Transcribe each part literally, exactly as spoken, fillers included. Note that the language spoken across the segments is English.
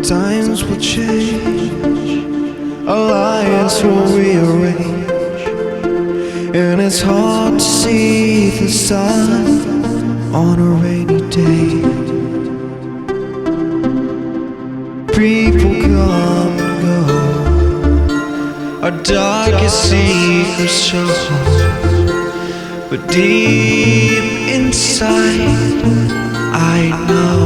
Times will change, our lives will rearrange, and it's hard to see the sun on a rainy day. People come and go, our darkest secrets show, but deep inside I know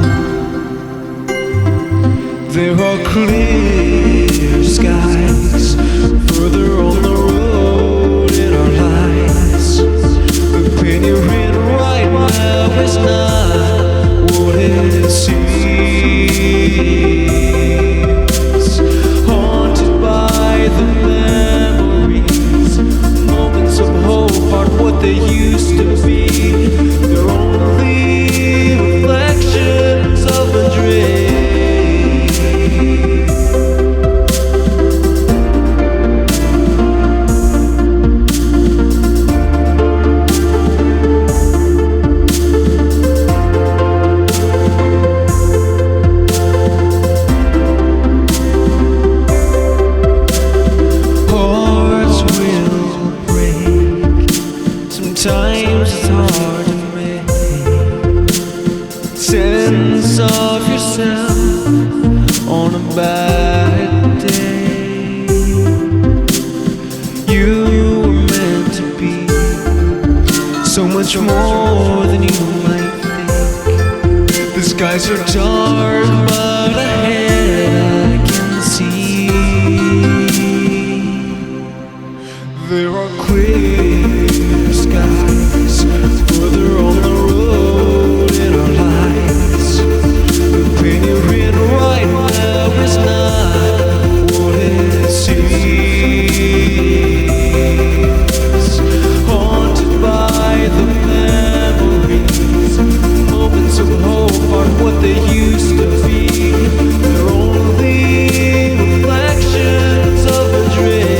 there are clear skies further on the road in our lives. The pain you're in right now is not what it seems. Haunted by the memories, moments of hope aren't what they used to be. They're only reflections of a dream. Sometimes it's hard to make sense of yourself on a bad day. You were meant to be so much more than you might think. The skies are dark, but ahead I can see there are clear skies further on the road in our lives. The pain you're in right now is not what it seems. Haunted by the memories, moments of hope aren't what they used to be. They're only reflections of a dream.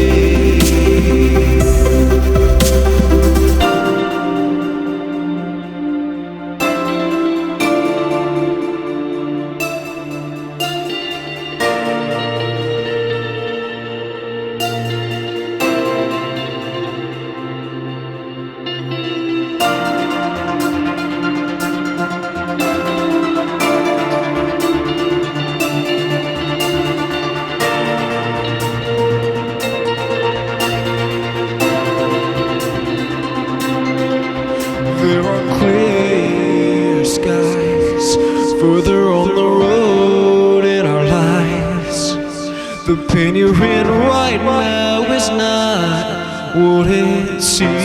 There are clear skies further on the road in our lives. The pain you're in right now is not what it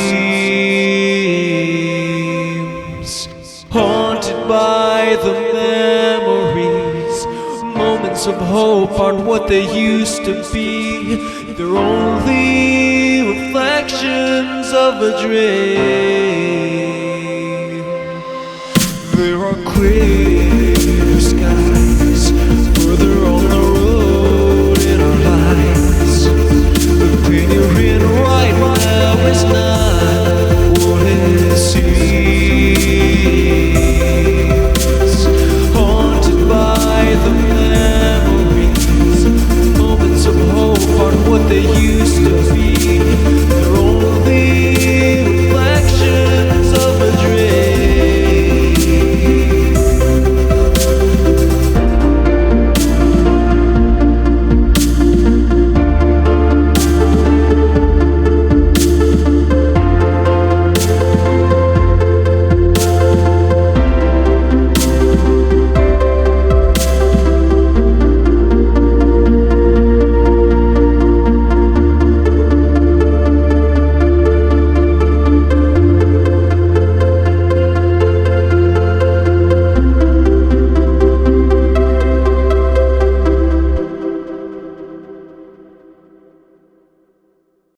seems. Haunted by the memories, moments of hope aren't what they used to be. They're only reflections of a dream. There are clear